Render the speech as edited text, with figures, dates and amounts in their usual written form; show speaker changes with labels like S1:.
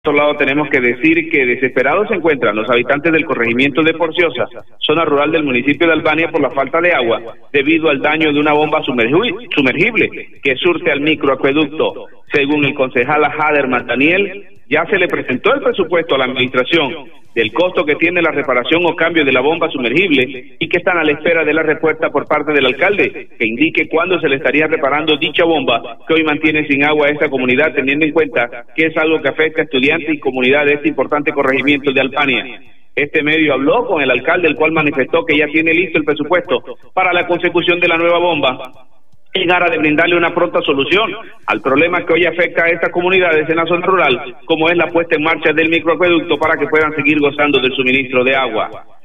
S1: Por otro lado, tenemos que decir que desesperados se encuentran los habitantes del corregimiento de Porciosa, zona rural del municipio de Albania, por la falta de agua debido al daño de una bomba sumergible que surte al microacueducto. Según el concejal Haderman Daniel, ya se le presentó el presupuesto a la administración del costo que tiene la reparación o cambio de la bomba sumergible y que están a la espera de la respuesta por parte del alcalde que indique cuándo se le estaría reparando dicha bomba que hoy mantiene sin agua a esta comunidad, teniendo en cuenta que es algo que afecta a estudiantes y comunidad de este importante corregimiento de Albania. Este medio habló con el alcalde, el cual manifestó que ya tiene listo el presupuesto para la consecución de la nueva bomba en aras de brindarle una pronta solución al problema que hoy afecta a estas comunidades en la zona rural, como es la puesta en marcha del microacueducto para que puedan seguir gozando del suministro de agua.